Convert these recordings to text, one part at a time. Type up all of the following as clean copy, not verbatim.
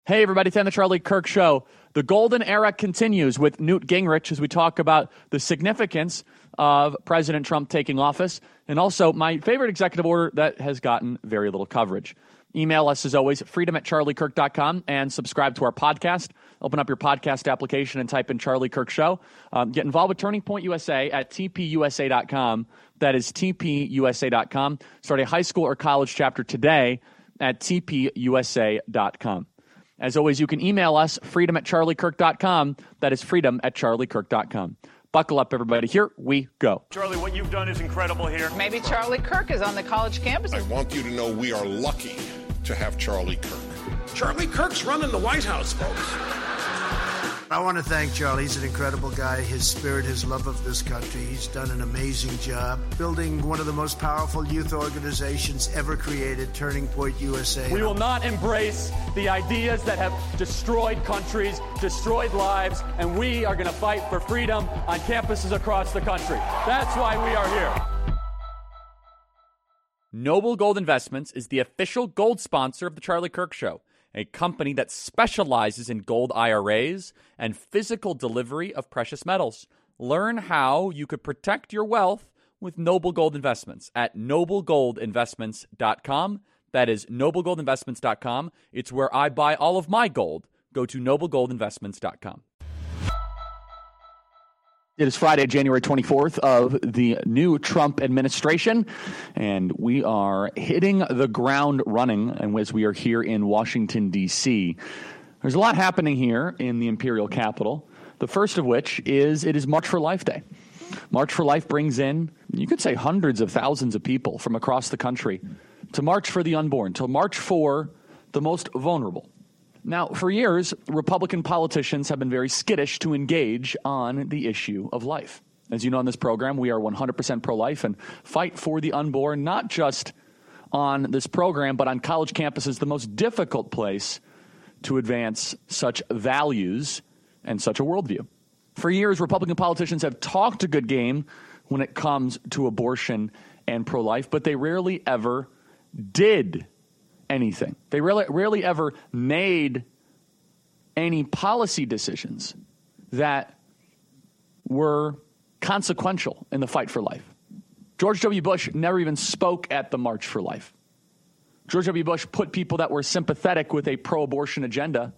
Hey, everybody, it's the Charlie Kirk Show. The golden era continues with Newt Gingrich as we talk about the significance of President Trump taking office and also my favorite executive order that has gotten very little coverage. Email us, as always, freedom@charliekirk.com and subscribe to our podcast. Open up your podcast application and type in Charlie Kirk Show. Get involved with Turning Point USA at tpusa.com. That is tpusa.com. Start a high school or college chapter today at tpusa.com. As always, you can email us, freedom@charliekirk.com. That is freedom@charliekirk.com. Buckle up, everybody. Here we go. Charlie, what you've done is incredible here. Maybe Charlie Kirk is on the college campus. I want you to know we are lucky to have Charlie Kirk. Charlie Kirk's running the White House, folks. I want to thank Charlie. He's an incredible guy. His spirit, his love of this country. He's done an amazing job building one of the most powerful youth organizations ever created, Turning Point USA. We will not embrace the ideas that have destroyed countries, destroyed lives, and we are going to fight for freedom on campuses across the country. That's why we are here. Noble Gold Investments is the official gold sponsor of The Charlie Kirk Show, a company that specializes in gold IRAs and physical delivery of precious metals. Learn how you could protect your wealth with Noble Gold Investments at noblegoldinvestments.com. That is noblegoldinvestments.com. It's where I buy all of my gold. Go to noblegoldinvestments.com. It is Friday, January 24th of the new Trump administration, and we are hitting the ground running, and as we are here in Washington, D.C. There's a lot happening here in the Imperial Capitol, the first of which is it is March for Life Day. March for Life brings in, you could say, hundreds of thousands of people from across the country to march for the unborn, to march for the most vulnerable. Now, for years, Republican politicians have been very skittish to engage on the issue of life. As you know, on this program, we are 100% pro-life and fight for the unborn, not just on this program, but on college campuses, the most difficult place to advance such values and such a worldview. For years, Republican politicians have talked a good game when it comes to abortion and pro-life, but they rarely ever did anything. They rarely ever made any policy decisions that were consequential in the fight for life. George W. Bush never even spoke at the March for Life. George W. Bush put people that were sympathetic with a pro-abortion agenda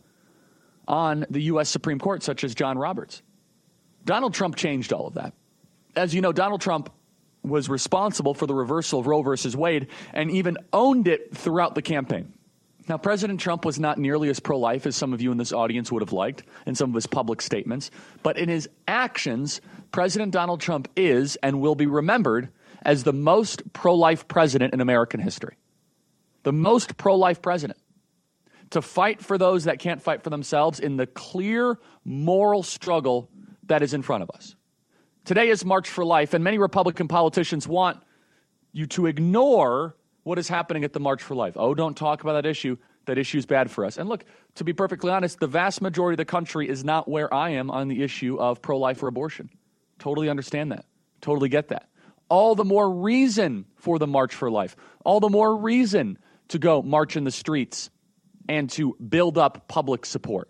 on the U.S. Supreme Court, such as John Roberts. Donald Trump changed all of that. As you know, Donald Trump was responsible for the reversal of Roe versus Wade and even owned it throughout the campaign. Now, President Trump was not nearly as pro-life as some of you in this audience would have liked in some of his public statements, but in his actions, President Donald Trump is and will be remembered as the most pro-life president in American history. The most pro-life president. To fight for those that can't fight for themselves in the clear moral struggle that is in front of us. Today is March for Life, and many Republican politicians want you to ignore what is happening at the March for Life. Oh, don't talk about that issue. That issue is bad for us. And look, to be perfectly honest, the vast majority of the country is not where I am on the issue of pro-life or abortion. Totally understand that. Totally get that. All the more reason for the March for Life. All the more reason to go march in the streets and to build up public support.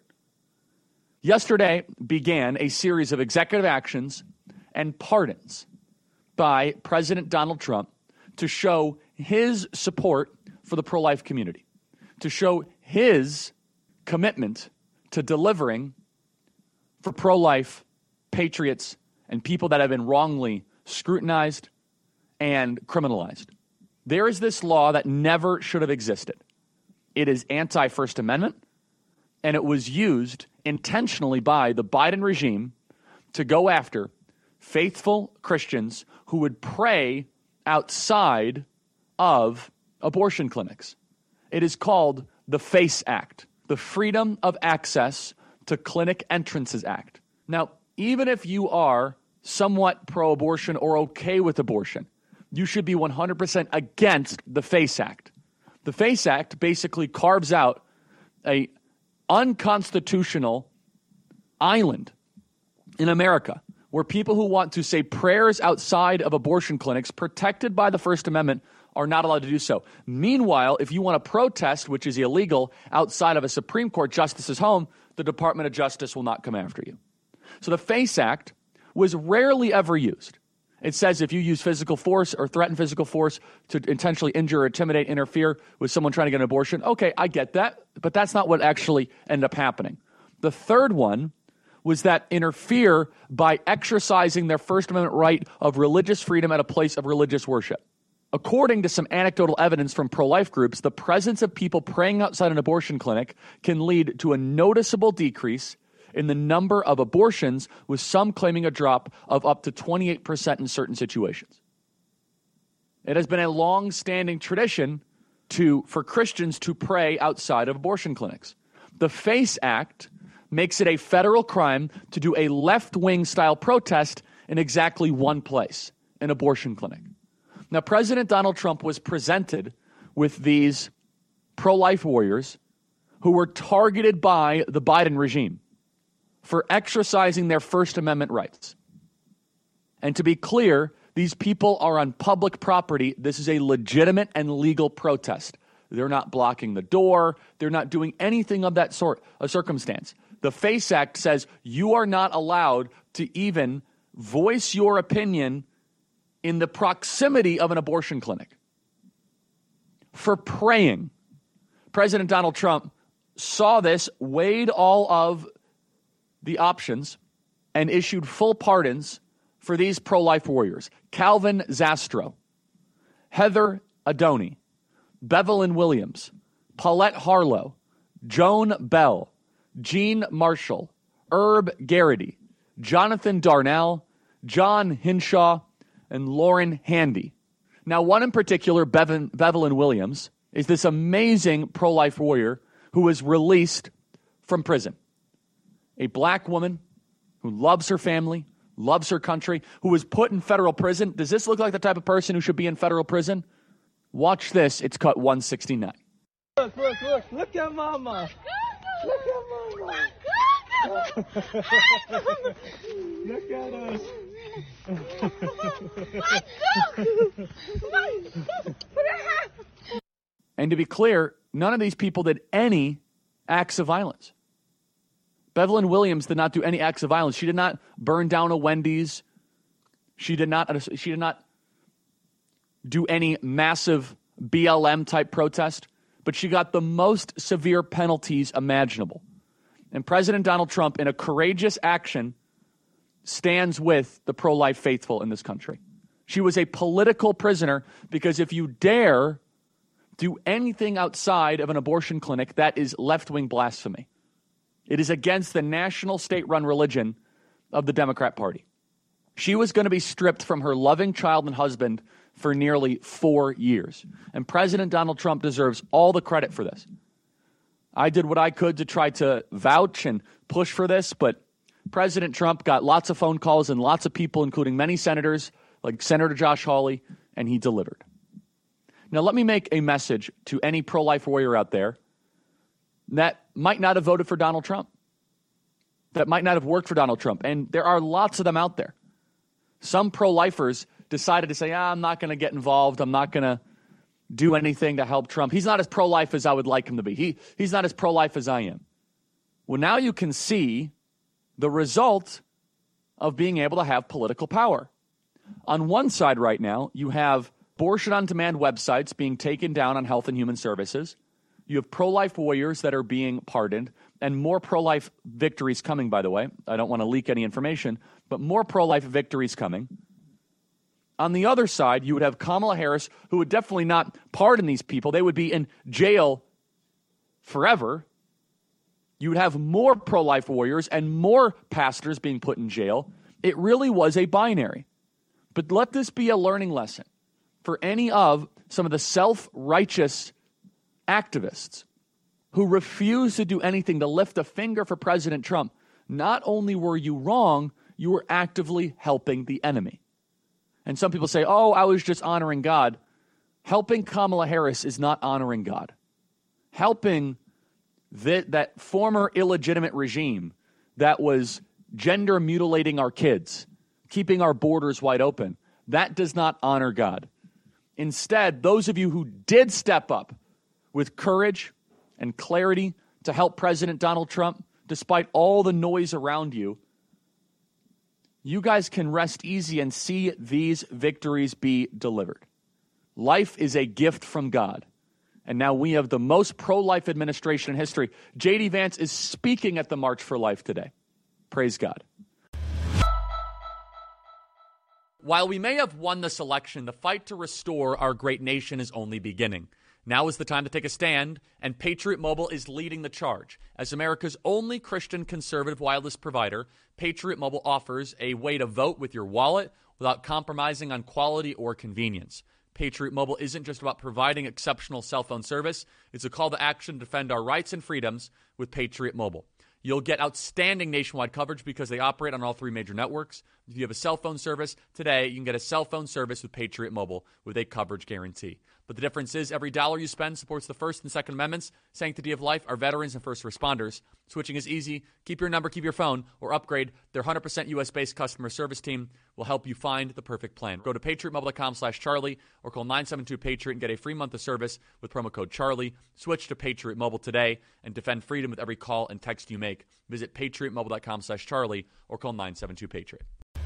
Yesterday began a series of executive actions and pardons by President Donald Trump to show his support for the pro-life community, to show his commitment to delivering for pro-life patriots and people that have been wrongly scrutinized and criminalized. There is this law that never should have existed. It is anti-First Amendment, and it was used intentionally by the Biden regime to go after faithful Christians who would pray outside of abortion clinics. It is called the FACE Act, the Freedom of Access to Clinic Entrances Act. Now, even if you are somewhat pro-abortion or okay with abortion, you should be 100% against the FACE Act. The FACE Act basically carves out a unconstitutional island in America where people who want to say prayers outside of abortion clinics protected by the First Amendment are not allowed to do so. Meanwhile, if you want to protest, which is illegal, outside of a Supreme Court justice's home, the Department of Justice will not come after you. So the FACE Act was rarely ever used. It says if you use physical force or threaten physical force to intentionally injure, intimidate, interfere with someone trying to get an abortion, okay, I get that, but that's not what actually ended up happening. The third one was that interfere by exercising their First Amendment right of religious freedom at a place of religious worship. According to some anecdotal evidence from pro-life groups, the presence of people praying outside an abortion clinic can lead to a noticeable decrease in the number of abortions, with some claiming a drop of up to 28% in certain situations. It has been a long-standing tradition for Christians to pray outside of abortion clinics. The FACE Act makes it a federal crime to do a left-wing style protest in exactly one place, an abortion clinic. Now, President Donald Trump was presented with these pro-life warriors who were targeted by the Biden regime for exercising their First Amendment rights. And to be clear, these people are on public property. This is a legitimate and legal protest. They're not blocking the door. They're not doing anything of that sort of circumstance. The FACE Act says you are not allowed to even voice your opinion in the proximity of an abortion clinic. For praying, President Donald Trump saw this, weighed all of the options, and issued full pardons for these pro-life warriors. Calvin Zastro, Heather Adoni, Bevelyn Williams, Paulette Harlow, Joan Bell, Jean Marshall, Herb Garrity, Jonathan Darnell, John Hinshaw, and Lauren Handy. Now, one in particular, Bevelyn Williams, is this amazing pro-life warrior who was released from prison. A black woman who loves her family, loves her country, who was put in federal prison. Does this look like the type of person who should be in federal prison? Watch this. It's cut 169. Look at mama. Look at mama. Look at us. And to be clear, none of these people did any acts of violence. Bevelyn Williams did not do any acts of violence. She did not burn down a Wendy's. She did not do any massive BLM type protest, but she got the most severe penalties imaginable. And President Donald Trump, in a courageous action, stands with the pro-life faithful in this country. She was a political prisoner because if you dare do anything outside of an abortion clinic, that is left-wing blasphemy. It is against the national state-run religion of the Democrat Party. She was going to be stripped from her loving child and husband for nearly 4 years. And President Donald Trump deserves all the credit for this. I did what I could to try to vouch and push for this, but President Trump got lots of phone calls and lots of people, including many senators, like Senator Josh Hawley, and he delivered. Now, let me make a message to any pro-life warrior out there that might not have voted for Donald Trump, that might not have worked for Donald Trump. And there are lots of them out there. Some pro-lifers decided to say, I'm not going to get involved. I'm not going to do anything to help Trump. He's not as pro-life as I would like him to be. He's not as pro-life as I am. Well, now you can see the result of being able to have political power. On one side right now, you have abortion-on-demand websites being taken down on Health and Human Services. You have pro-life warriors that are being pardoned, and more pro-life victories coming, by the way. I don't want to leak any information, but more pro-life victories coming. On the other side, you would have Kamala Harris, who would definitely not pardon these people. They would be in jail forever. You would have more pro-life warriors and more pastors being put in jail. It really was a binary. But let this be a learning lesson for any of some of the self-righteous activists who refuse to do anything to lift a finger for President Trump. Not only were you wrong, you were actively helping the enemy. And some people say, I was just honoring God. Helping Kamala Harris is not honoring God. Helping that former illegitimate regime that was gender mutilating our kids, keeping our borders wide open, that does not honor God. Instead, those of you who did step up with courage and clarity to help President Donald Trump, despite all the noise around you, you guys can rest easy and see these victories be delivered. Life is a gift from God. And now we have the most pro-life administration in history. J.D. Vance is speaking at the March for Life today. Praise God. While we may have won this election, the fight to restore our great nation is only beginning. Now is the time to take a stand, and Patriot Mobile is leading the charge. As America's only Christian conservative wireless provider, Patriot Mobile offers a way to vote with your wallet without compromising on quality or convenience. Patriot Mobile isn't just about providing exceptional cell phone service. It's a call to action to defend our rights and freedoms with Patriot Mobile. You'll get outstanding nationwide coverage because they operate on all three major networks. If you have a cell phone service today, you can get a cell phone service with Patriot Mobile with a coverage guarantee. But the difference is every dollar you spend supports the First and Second Amendments, sanctity of life, our veterans and first responders. Switching is easy. Keep your number, keep your phone, or upgrade. Their 100% U.S.-based customer service team will help you find the perfect plan. Go to patriotmobile.com/Charlie or call 972-PATRIOT and get a free month of service with promo code Charlie. Switch to Patriot Mobile today and defend freedom with every call and text you make. Visit patriotmobile.com/Charlie or call 972-PATRIOT.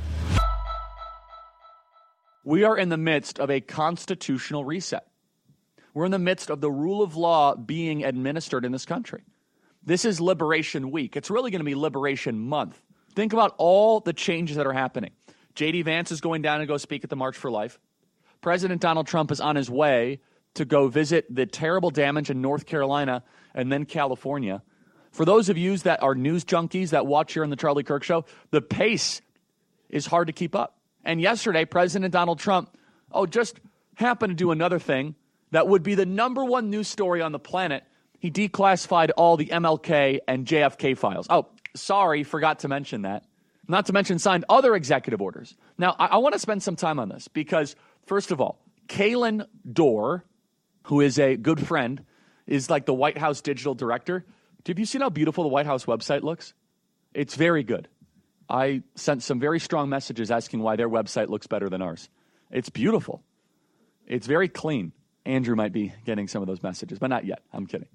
We are in the midst of a constitutional reset. We're in the midst of the rule of law being administered in this country. This is Liberation Week. It's really going to be Liberation Month. Think about all the changes that are happening. J.D. Vance is going down to go speak at the March for Life. President Donald Trump is on his way to go visit the terrible damage in North Carolina and then California. For those of you that are news junkies that watch here on the Charlie Kirk Show, the pace is hard to keep up. And yesterday, President Donald Trump, just happened to do another thing that would be the number one news story on the planet. He declassified all the MLK and JFK files. Forgot to mention that. Not to mention signed other executive orders. Now, I want to spend some time on this because, first of all, Kalen Dorr, who is a good friend, is like the White House digital director. Have you seen how beautiful the White House website looks? It's very good. I sent some very strong messages asking why their website looks better than ours. It's beautiful. It's very clean. Andrew might be getting some of those messages, but not yet. I'm kidding.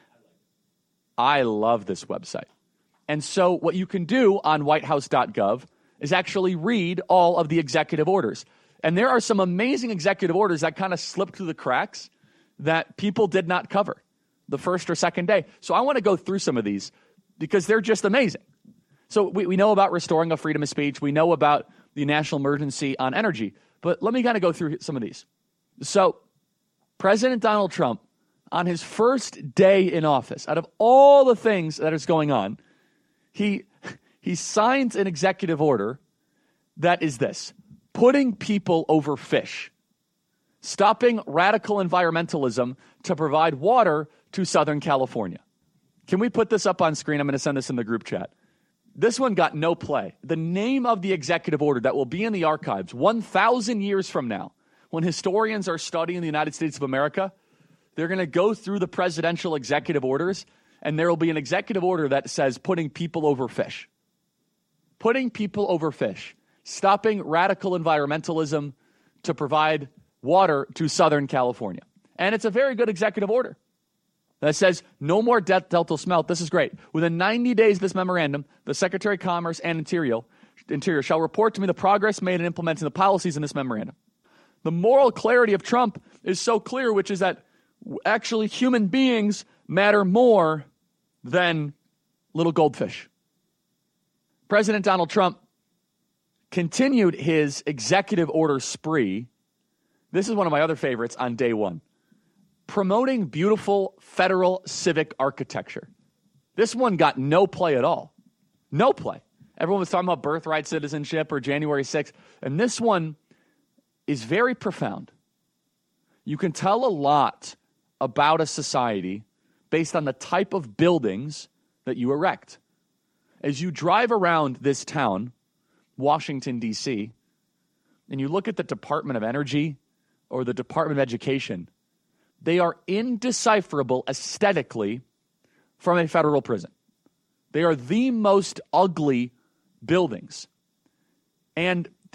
I love this website. And so what you can do on whitehouse.gov is actually read all of the executive orders. And there are some amazing executive orders that kind of slipped through the cracks that people did not cover the first or second day. So I want to go through some of these because they're just amazing. So we know about restoring a freedom of speech. We know about the national emergency on energy. But let me kind of go through some of these. So President Donald Trump, on his first day in office, out of all the things that is going on, he signs an executive order that is this: putting people over fish, stopping radical environmentalism to provide water to Southern California. Can we put this up on screen? I'm going to send this in the group chat. This one got no play. The name of the executive order that will be in the archives 1,000 years from now, when historians are studying the United States of America, they're going to go through the presidential executive orders, and there will be an executive order that says putting people over fish. Putting people over fish. Stopping radical environmentalism to provide water to Southern California. And it's a very good executive order that says no more Delta smelt. This is great. Within 90 days of this memorandum, the Secretary of Commerce and Interior shall report to me the progress made in implementing the policies in this memorandum. The moral clarity of Trump is so clear, which is that actually human beings matter more than little goldfish. President Donald Trump continued his executive order spree. This is one of my other favorites on day one. Promoting beautiful federal civic architecture. This one got no play at all. No play. Everyone was talking about birthright citizenship or January 6th. And this one is very profound. You can tell a lot about a society based on the type of buildings that you erect. As you drive around this town, Washington, D.C., and you look at the Department of Energy or the Department of Education, they are indecipherable aesthetically from a federal prison. They are the most ugly buildings. And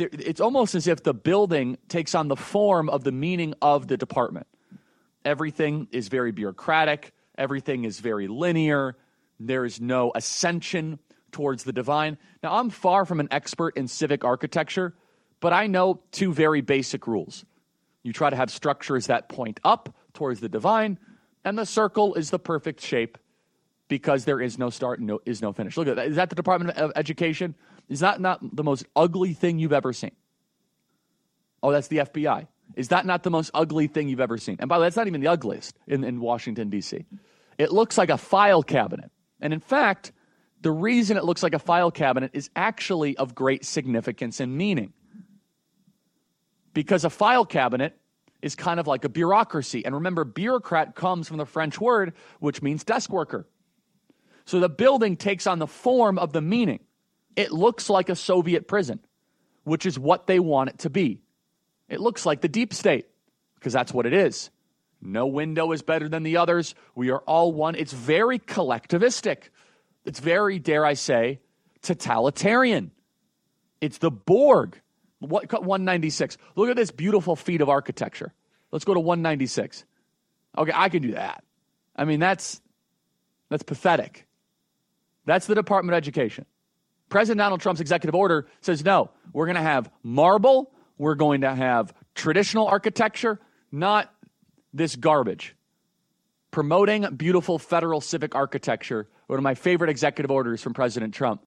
it's almost as if the building takes on the form of the meaning of the department. Everything is very bureaucratic. Everything is very linear. There is no ascension towards the divine. Now, I'm far from an expert in civic architecture, but I know two very basic rules. You try to have structures that point up towards the divine, and the circle is the perfect shape because there is no start and is no finish. Look at that. Is that the Department of Education? Is that not the most ugly thing you've ever seen? Oh, that's the FBI. Is that not the most ugly thing you've ever seen? And by the way, that's not even the ugliest in Washington, D.C. It looks like a file cabinet. And in fact, the reason it looks like a file cabinet is actually of great significance and meaning. Because a file cabinet is kind of like a bureaucracy. And remember, bureaucrat comes from the French word, which means desk worker. So the building takes on the form of the meaning. It looks like a Soviet prison, which is what they want it to be. It looks like the deep state, because that's what it is. No window is better than the others. We are all one. It's very collectivistic. It's very, dare I say, totalitarian. It's the Borg. 196. Look at this beautiful feat of architecture. Let's go to 196. Okay, I can do that. I mean, that's pathetic. That's the Department of Education. President Donald Trump's executive order says, no, we're going to have marble. We're going to have traditional architecture, not this garbage. Promoting beautiful federal civic architecture, one of my favorite executive orders from President Trump.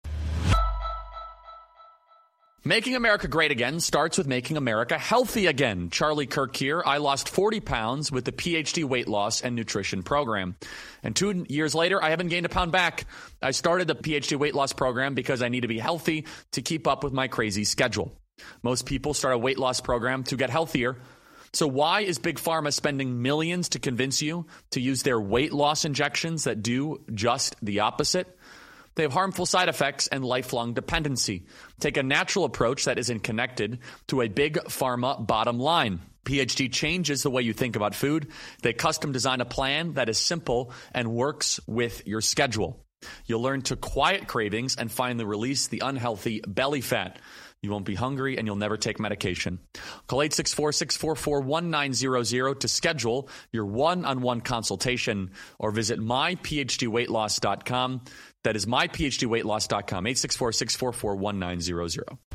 Making America great again starts with making America healthy again. Charlie Kirk here. I lost 40 pounds with the PhD weight loss and nutrition program. And 2 years later, I haven't gained a pound back. I started the PhD weight loss program because I need to be healthy to keep up with my crazy schedule. Most people start a weight loss program to get healthier. So why is Big Pharma spending millions to convince you to use their weight loss injections that do just the opposite? They have harmful side effects and lifelong dependency. Take a natural approach that isn't connected to a big pharma bottom line. PhD changes the way you think about food. They custom design a plan that is simple and works with your schedule. You'll learn to quiet cravings and finally release the unhealthy belly fat. You won't be hungry and you'll never take medication. Call 864-644-1900 to schedule your one-on-one consultation or visit myphdweightloss.com. That is myphdweightloss.com, 864-644-1900.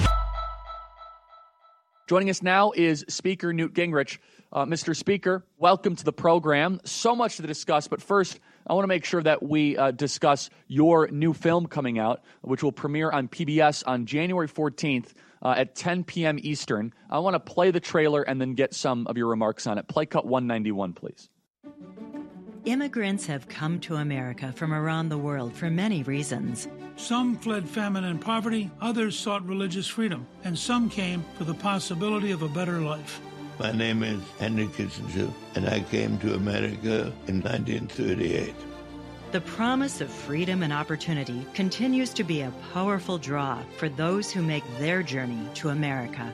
Joining us now is Speaker Newt Gingrich. Mr. Speaker, welcome to the program. So much to discuss, but first, I want to make sure that we discuss your new film coming out, which will premiere on PBS on January 14th at 10 p.m. Eastern. I want to play the trailer and then get some of your remarks on it. Play cut 191, please. Immigrants have come to America from around the world for many reasons. Some fled famine and poverty, others sought religious freedom, and some came for the possibility of a better life. My name is Henry Kissinger, and I came to America in 1938. The promise of freedom and opportunity continues to be a powerful draw for those who make their journey to America.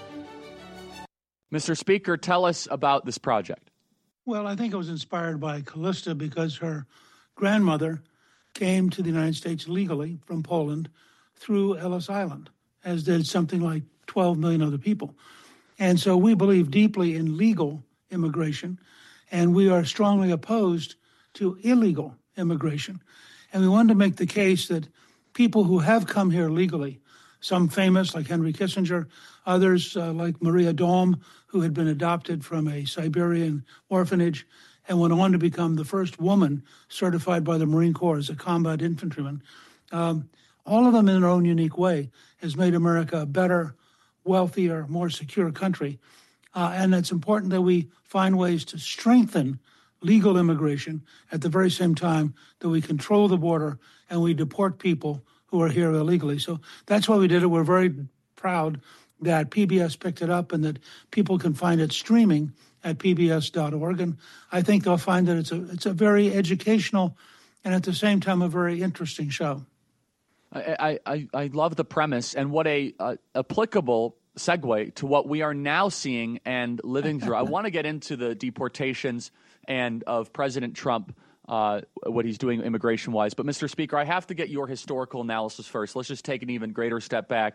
Mr. Speaker, tell us about this project. Well, I think it was inspired by Callista because her grandmother came to the United States legally from Poland through Ellis Island, as did something like 12 million other people. And so we believe deeply in legal immigration, and we are strongly opposed to illegal immigration. And we wanted to make the case that people who have come here legally, some famous like Henry Kissinger, others like Maria Daum, who had been adopted from a Siberian orphanage and went on to become the first woman certified by the Marine Corps as a combat infantryman. All of them in their own unique way has made America a better, wealthier, more secure country. And it's important that we find ways to strengthen legal immigration at the very same time that we control the border and we deport people who are here illegally. So that's why we did it. We're very proud that PBS picked it up and that people can find it streaming at pbs.org. And I think they'll find that it's a very educational and at the same time a very interesting show. I love the premise and what a applicable segue to what we are now seeing and living through. I want to get into the deportations and of President Trump, what he's doing immigration-wise. But, Mr. Speaker, I have to get your historical analysis first. Let's just take an even greater step back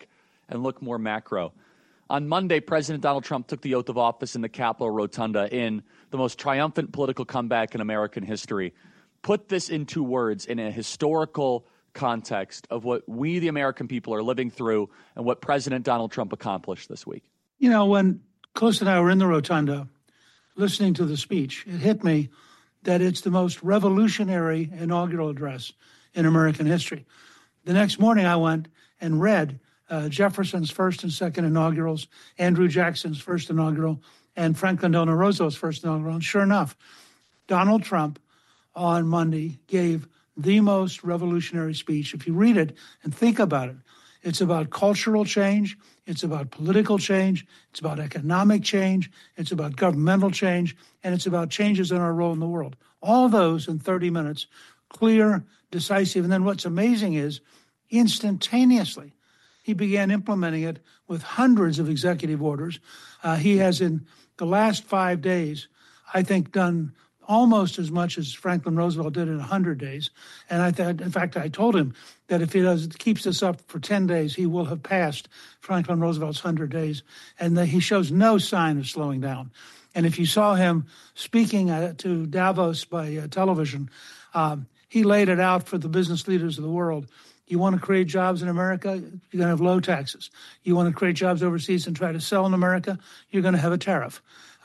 and look more macro. On Monday, President Donald Trump took the oath of office in the Capitol Rotunda in the most triumphant political comeback in American history. Put this into words in a historical context of what we, the American people, are living through and what President Donald Trump accomplished this week. You know, when Close and I were in the Rotunda listening to the speech, it hit me that it's the most revolutionary inaugural address in American history. The next morning, I went and read Jefferson's first and second inaugurals, Andrew Jackson's first inaugural, and Franklin Delano Roosevelt's first inaugural. And sure enough, Donald Trump on Monday gave the most revolutionary speech. If you read it and think about it, it's about cultural change, it's about political change, it's about economic change, it's about governmental change, and it's about changes in our role in the world. All those in 30 minutes, clear, decisive. And then what's amazing is instantaneously, he began implementing it with hundreds of executive orders. He has, in the last 5 days, I think, done almost as much as Franklin Roosevelt did in 100 days. And in fact, I told him that if he keeps this up for 10 days, he will have passed Franklin Roosevelt's 100 days. And he shows no sign of slowing down. And if you saw him speaking to Davos by television, he laid it out for the business leaders of the world. You want to create jobs in America, you're going to have low taxes. You want to create jobs overseas and try to sell in America, you're going to have a tariff.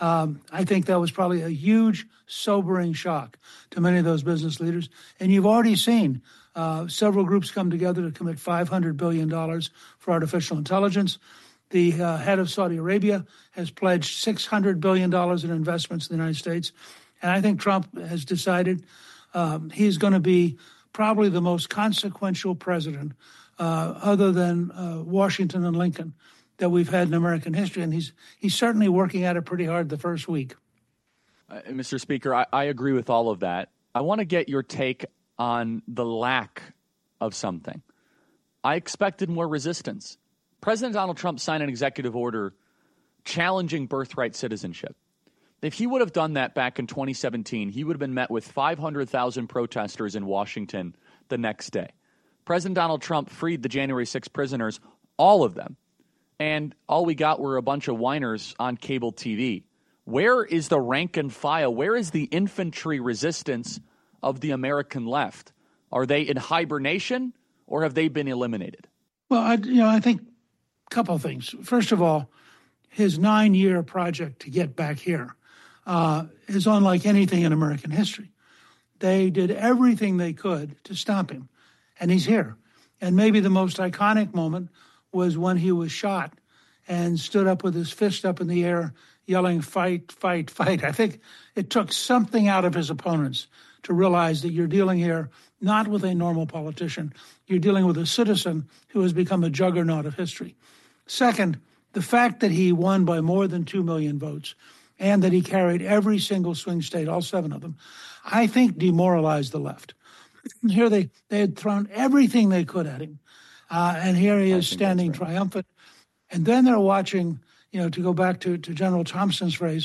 I think that was probably a huge, sobering shock to many of those business leaders. And you've already seen several groups come together to commit $500 billion for artificial intelligence. The head of Saudi Arabia has pledged $600 billion in investments in the United States. And I think Trump has decided he's going to be probably the most consequential president other than Washington and Lincoln that we've had in American history. And he's certainly working at it pretty hard the first week. Mr. Speaker, I agree with all of that. I want to get your take on the lack of something. I expected more resistance. President Donald Trump signed an executive order challenging birthright citizenship. If he would have done that back in 2017, he would have been met with 500,000 protesters in Washington the next day. President Donald Trump freed the January 6 prisoners, all of them. And all we got were a bunch of whiners on cable TV. Where is the rank and file? Where is the infantry resistance of the American left? Are they in hibernation or have they been eliminated? Well, I think a couple of things. First of all, his 9-year project to get back here is unlike anything in American history. They did everything they could to stop him, and he's here. And maybe the most iconic moment was when he was shot and stood up with his fist up in the air, yelling, "Fight, fight, fight." I think it took something out of his opponents to realize that you're dealing here not with a normal politician. You're dealing with a citizen who has become a juggernaut of history. Second, the fact that he won by more than 2 million votes and that he carried every single swing state, all 7 of them, I think demoralized the left. Here they had thrown everything they could at him. And here he is standing triumphant. And then they're watching, to go back to General Thompson's phrase,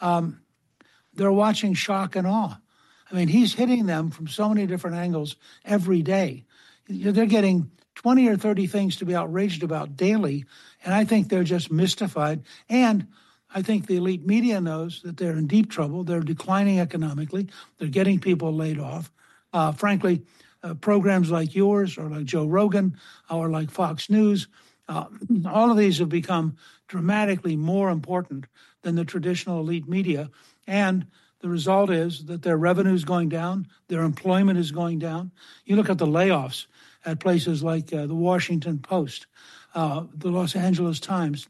they're watching shock and awe. I mean, he's hitting them from so many different angles every day. They're getting 20 or 30 things to be outraged about daily. And I think they're just mystified. And I think the elite media knows that they're in deep trouble. They're declining economically. They're getting people laid off. Frankly, programs like yours or like Joe Rogan or like Fox News, all of these have become dramatically more important than the traditional elite media. And the result is that their revenue is going down, their employment is going down. You look at the layoffs at places like the Washington Post, the Los Angeles Times.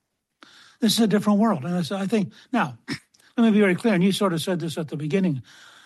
This is a different world. And I think, now, let me be very clear, and you sort of said this at the beginning.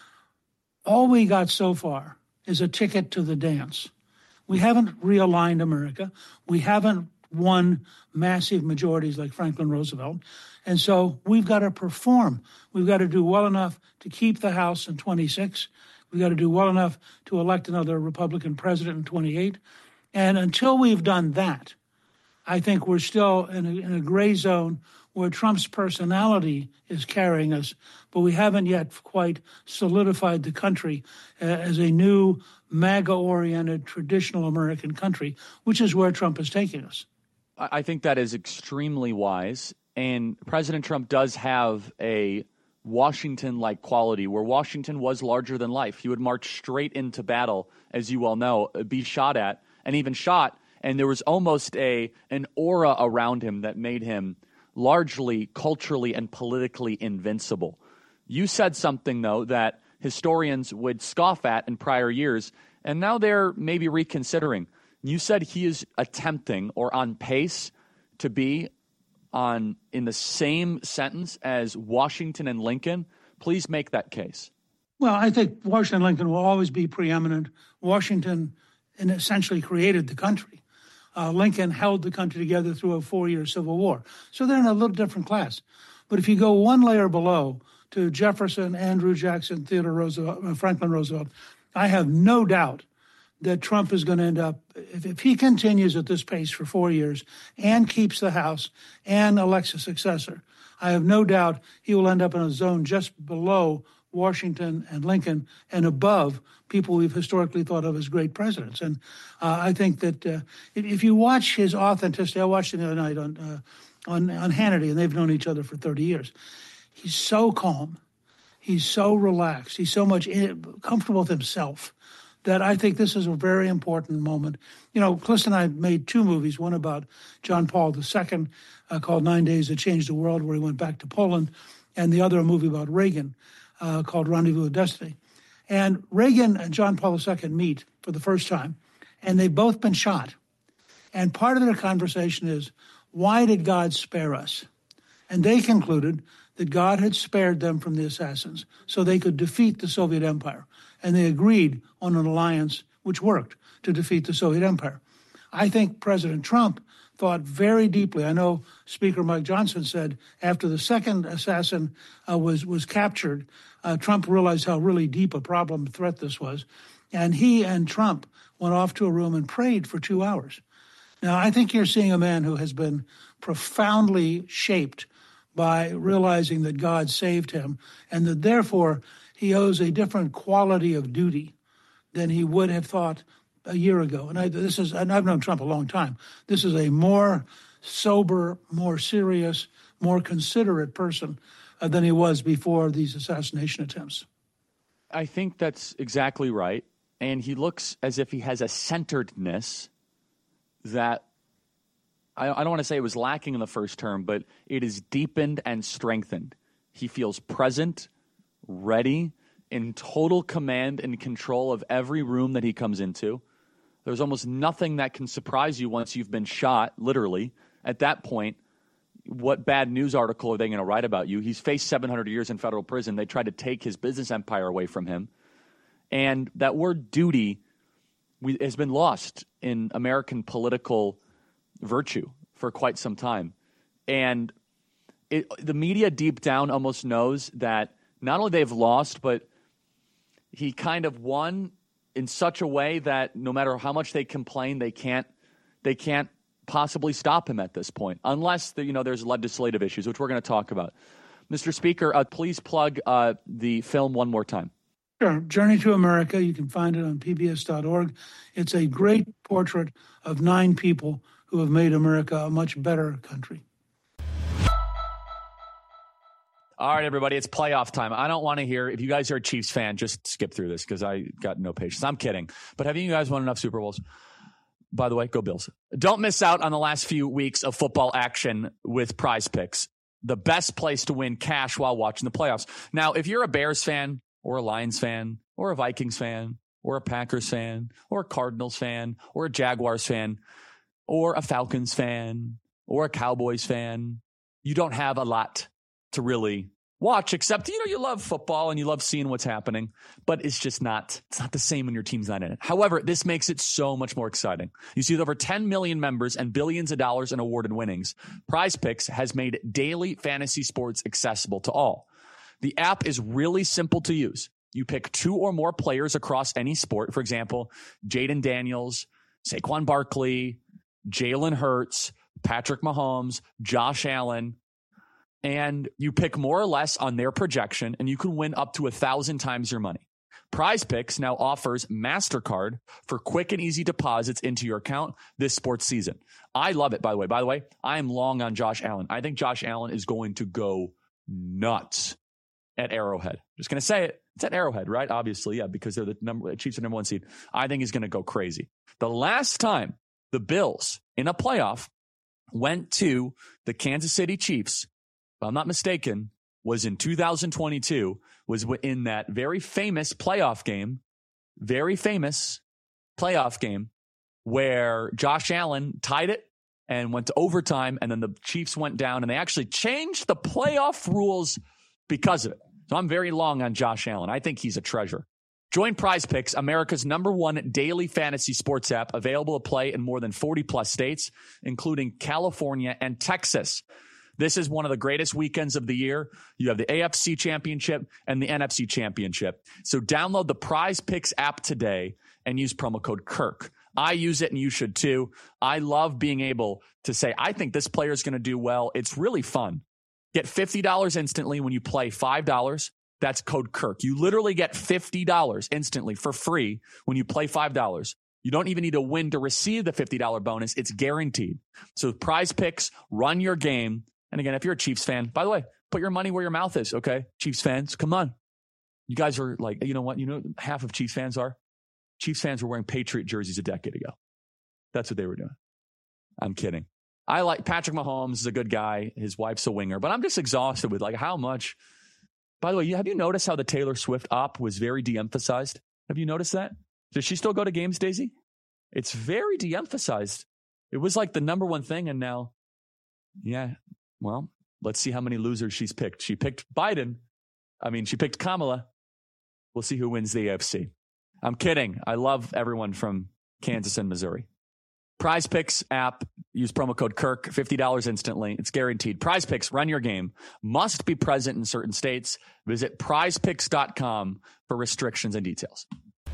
All we got so far is a ticket to the dance. We haven't realigned America. We haven't won massive majorities like Franklin Roosevelt. And so we've got to perform. We've got to do well enough to keep the House in 26. We've got to do well enough to elect another Republican president in 28. And until we've done that, I think we're still in a gray zone where Trump's personality is carrying us, but we haven't yet quite solidified the country as a new MAGA-oriented traditional American country, which is where Trump is taking us. I think that is extremely wise. And President Trump does have a Washington-like quality where Washington was larger than life. He would march straight into battle, as you well know, be shot at, and even shot. And there was almost an aura around him that made him largely culturally and politically invincible. You said something, though, that historians would scoff at in prior years, and now they're maybe reconsidering. You said he is attempting or on pace to be in the same sentence as Washington and Lincoln. Please make that case. Well, I think Washington and Lincoln will always be preeminent. Washington essentially created the country. Lincoln held the country together through a 4-year Civil War. So they're in a little different class. But if you go one layer below to Jefferson, Andrew Jackson, Theodore Roosevelt, Franklin Roosevelt, I have no doubt that Trump is going to end up, if he continues at this pace for 4 years and keeps the House and elects a successor, I have no doubt he will end up in a zone just below Washington and Lincoln and above people we've historically thought of as great presidents. And I think that if you watch his authenticity, I watched him the other night on Hannity, and they've known each other for 30 years. He's so calm. He's so relaxed. He's so much comfortable with himself that I think this is a very important moment. You know, Calista and I made 2 movies, one about John Paul II called 9 Days That Changed the World, where he went back to Poland, and the other a movie about Reagan called Rendezvous with Destiny. And Reagan and John Paul II meet for the first time, and they've both been shot. And part of their conversation is, why did God spare us? And they concluded that God had spared them from the assassins so they could defeat the Soviet Empire. And they agreed on an alliance which worked to defeat the Soviet Empire. I think President Trump thought very deeply. I know Speaker Mike Johnson said after the second assassin was captured, Trump realized how really deep a problem threat this was. And he and Trump went off to a room and prayed for 2 hours. Now, I think you're seeing a man who has been profoundly shaped by realizing that God saved him and that therefore he owes a different quality of duty than he would have thought a year ago. And I've known Trump a long time. This is a more sober, more serious, more considerate person than he was before these assassination attempts. I think that's exactly right. And he looks as if he has a centeredness that I don't want to say it was lacking in the first term, but it is deepened and strengthened. He feels present, ready, in total command and control of every room that he comes into. There's almost nothing that can surprise you once you've been shot, literally. At that point, what bad news article are they going to write about you? He's faced 700 years in federal prison. They tried to take his business empire away from him. And that word duty has been lost in American political virtue for quite some time. And the media deep down almost knows that not only they've lost, but he kind of won in such a way that no matter how much they complain, they can't possibly stop him at this point, unless there's legislative issues, which we're going to talk about. Mr. Speaker, please plug the film one more time. Sure. Journey to America. You can find it on pbs.org. It's a great portrait of 9 people who have made America a much better country. All right, everybody, it's playoff time. I don't want to hear, if you guys are a Chiefs fan, just skip through this because I got no patience. I'm kidding. But have you guys won enough Super Bowls? By the way, go Bills. Don't miss out on the last few weeks of football action with Prize Picks, the best place to win cash while watching the playoffs. Now, if you're a Bears fan or a Lions fan or a Vikings fan or a Packers fan or a Cardinals fan or a Jaguars fan or a Falcons fan or a Cowboys fan, you don't have a lot to really watch, except, you love football and you love seeing what's happening, but it's not the same when your team's not in it. However, this makes it so much more exciting. You see, with over 10 million members and billions of dollars in awarded winnings, Prize Picks has made daily fantasy sports accessible to all. The app is really simple to use. You pick 2 or more players across any sport. For example, Jaden Daniels, Saquon Barkley, Jalen Hurts, Patrick Mahomes, Josh Allen, and you pick more or less on their projection, and you can win up to 1,000 times your money. Prize Picks now offers MasterCard for quick and easy deposits into your account this sports season. I love it, by the way. By the way, I am long on Josh Allen. I think Josh Allen is going to go nuts at Arrowhead. Just going to say it. It's at Arrowhead, right? Obviously, yeah, because they're the Chiefs are number 1 seed. I think he's going to go crazy. The last time the Bills in a playoff went to the Kansas City Chiefs, if I'm not mistaken, was in 2022, was in that very famous playoff game where Josh Allen tied it and went to overtime, and then the Chiefs went down, and they actually changed the playoff rules because of it. So I'm very long on Josh Allen. I think he's a treasure. Join Prize Picks, America's #1 daily fantasy sports app, available to play in more than 40-plus states, including California and Texas. This is one of the greatest weekends of the year. You have the AFC Championship and the NFC Championship. So download the Prize Picks app today and use promo code Kirk. I use it, and you should too. I love being able to say, I think this player is going to do well. It's really fun. Get $50 instantly when you play $5. That's code Kirk. You literally get $50 instantly for free when you play $5. You don't even need to win to receive the $50 bonus. It's guaranteed. So Prize Picks, run your game. And again, if you're a Chiefs fan, by the way, put your money where your mouth is, okay? Chiefs fans, come on. You guys are like, you know what? You know what half of Chiefs fans are? Chiefs fans were wearing Patriot jerseys a decade ago. That's what they were doing. I'm kidding. I like Patrick Mahomes is a good guy. His wife's a winger, but I'm just exhausted with like how much. By the way, have you noticed how the Taylor Swift op was very de-emphasized? Have you noticed that? Does she still go to games, Daisy? It's very de-emphasized. It was like the #1 thing, and now, yeah, well, let's see how many losers she's picked. She picked Biden. She picked Kamala. We'll see who wins the AFC. I'm kidding. I love everyone from Kansas and Missouri. Prize Picks app, use promo code Kirk, $50 instantly. It's guaranteed. Prize Picks, run your game. Must be present in certain states. Visit prizepicks.com for restrictions and details.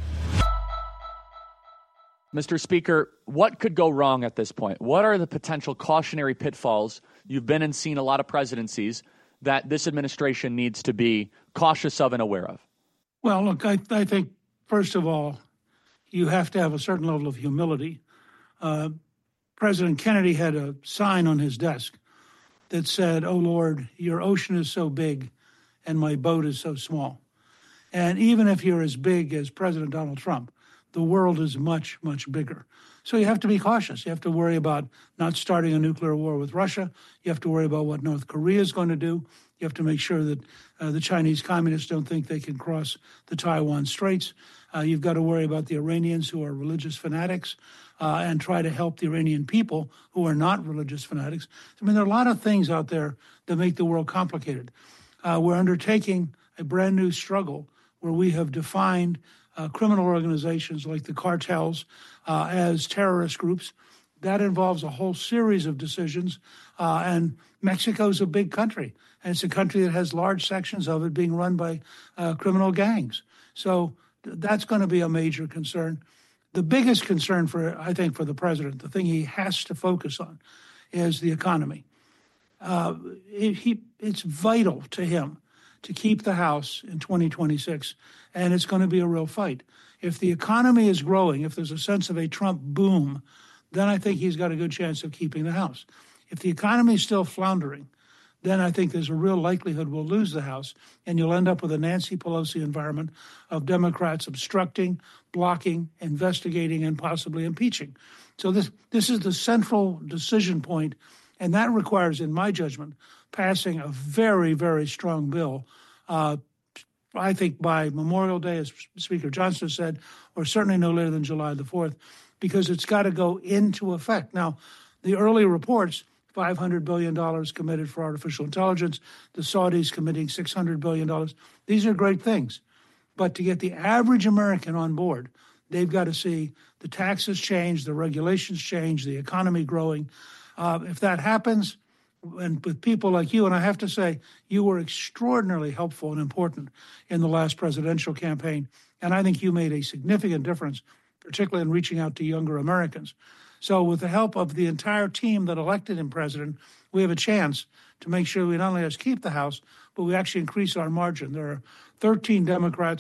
Mr. Speaker, what could go wrong at this point? What are the potential cautionary pitfalls? You've been and seen a lot of presidencies that this administration needs to be cautious of and aware of. Well, look, I think, first of all, you have to have a certain level of humility. President Kennedy had a sign on his desk that said, "Oh, Lord, your ocean is so big and my boat is so small." And even if you're as big as President Donald Trump, the world is much, much bigger. So you have to be cautious. You have to worry about not starting a nuclear war with Russia. You have to worry about what North Korea is going to do. You have to make sure that the Chinese communists don't think they can cross the Taiwan Straits. You've got to worry about the Iranians who are religious fanatics and try to help the Iranian people who are not religious fanatics. There are a lot of things out there that make the world complicated. We're undertaking a brand new struggle where we have defined criminal organizations like the cartels as terrorist groups. That involves a whole series of decisions. And Mexico's a big country. And it's a country that has large sections of it being run by criminal gangs. So that's going to be a major concern. The biggest concern I think for the president, the thing he has to focus on, is the economy. It's vital to him to keep the House in 2026, and it's going to be a real fight. If the economy is growing, if there's a sense of a Trump boom, then I think he's got a good chance of keeping the House. If the economy is still floundering, then I think there's a real likelihood we'll lose the House, and you'll end up with a Nancy Pelosi environment of Democrats obstructing, blocking, investigating, and possibly impeaching. So this is the central decision point, and that requires, in my judgment, passing a very, very strong bill, I think by Memorial Day, as Speaker Johnson said, or certainly no later than July the 4th, because it's got to go into effect. Now, the early reports, $500 billion committed for artificial intelligence, the Saudis committing $600 billion. These are great things. But to get the average American on board, they've got to see the taxes change, the regulations change, the economy growing. If that happens, and with people like you, and I have to say, you were extraordinarily helpful and important in the last presidential campaign, and I think you made a significant difference, particularly in reaching out to younger Americans. So with the help of the entire team that elected him president, we have a chance to make sure we not only just keep the House, but we actually increase our margin. There are 13 Democrats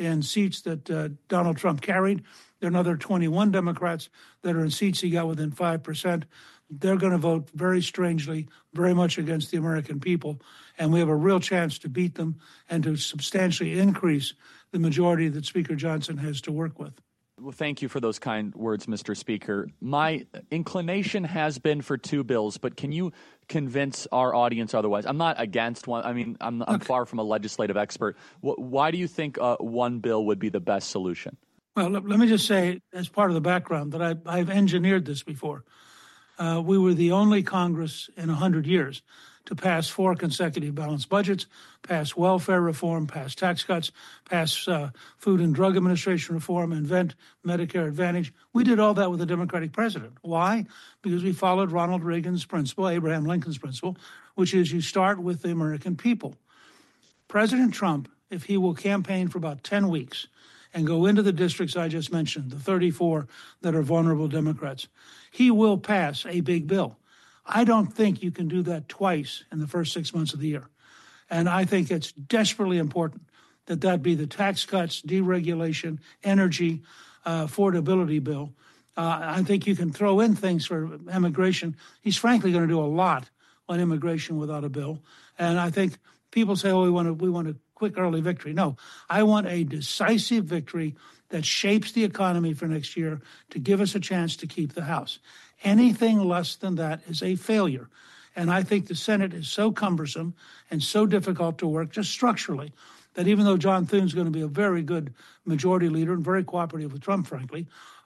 in seats that Donald Trump carried. There are another 21 Democrats that are in seats he got within 5%. They're going to vote very strangely, very much against the American people. And we have a real chance to beat them and to substantially increase the majority that Speaker Johnson has to work with. Well, thank you for those kind words, Mr. Speaker. My inclination has been for two bills, but can you convince our audience otherwise? I'm not against one. I mean, I'm far from a legislative expert. Why do you think one bill would be the best solution? Well, let me just say, as part of the background, that I've engineered this before. We were the only Congress in 100 years to pass 4 consecutive balanced budgets, pass welfare reform, pass tax cuts, pass Food and Drug Administration reform, invent Medicare Advantage. We did all that with a Democratic president. Why? Because we followed Ronald Reagan's principle, Abraham Lincoln's principle, which is you start with the American people. President Trump, if he will campaign for about 10 weeks and go into the districts I just mentioned, the 34 that are vulnerable Democrats, he will pass a big bill. I don't think you can do that twice in the first 6 months of the year. And I think it's desperately important that that be the tax cuts, deregulation, energy, affordability bill. I think you can throw in things for immigration. He's frankly going to do a lot on immigration without a bill. And I think people say, oh, we want a quick early victory. No, I want a decisive victory that shapes the economy for next year to give us a chance to keep the House. Anything less than that is a failure. And I think the Senate is so cumbersome and so difficult to work just structurally that even though John Thune's going to be a very good majority leader and very cooperative with Trump, frankly,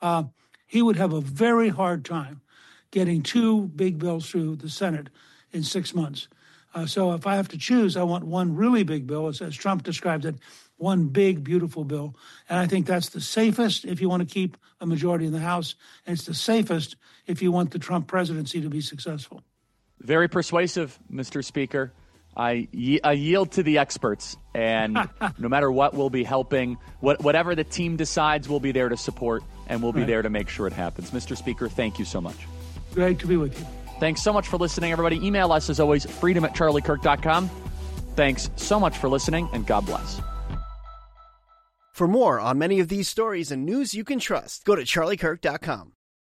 he would have a very hard time getting 2 big bills through the Senate in 6 months. So if I have to choose, I want one really big bill, as Trump described it, one big, beautiful bill. And I think that's the safest if you want to keep a majority in the House, and it's the safest if you want the Trump presidency to be successful. Very persuasive, Mr. Speaker. I yield to the experts, and no matter what, we'll be helping. Whatever the team decides, we'll be there to support, and we'll be there to make sure it happens. Mr. Speaker, thank you so much. Great to be with you. Thanks so much for listening, everybody. Email us, as always, freedom@charliekirk.com. Thanks so much for listening, and God bless. For more on many of these stories and news you can trust, go to charliekirk.com.